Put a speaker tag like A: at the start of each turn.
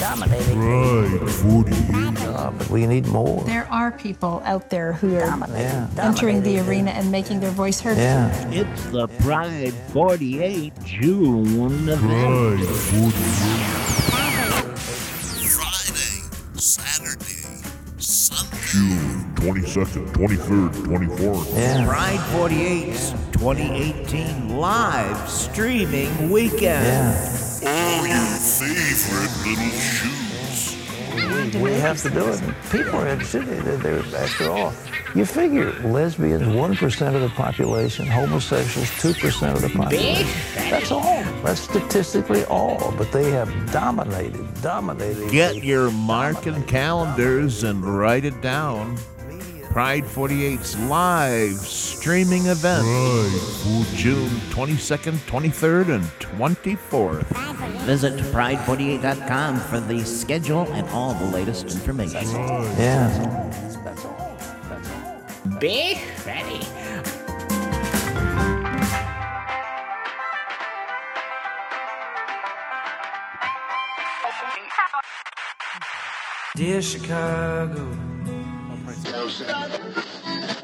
A: dominating.
B: Pride 48.
A: But we need more.
C: There are people out there who are
A: Dominating.
C: entering the arena and making their voice heard.
A: Yeah.
D: It's the Pride 48 June event.
B: Pride 48.
E: Friday, Saturday, Sunday.
B: June 22nd, 23rd, 24th.
A: Yeah.
F: Pride 48's 2018 live streaming weekend.
A: Yeah.
E: All your favorite little shoes.
A: We have to do it. People are interested. They're, after all, you figure lesbians, 1% of the population, homosexuals, 2% of the population. That's all. That's statistically all. But they have dominated.
G: Get your marking calendars and write it down. Pride 48's live streaming event. June 22nd, 23rd, and 24th.
D: Visit pride48.com for the schedule and all the latest information.
A: Yeah.
D: Big Fatty.
F: Dear Chicago.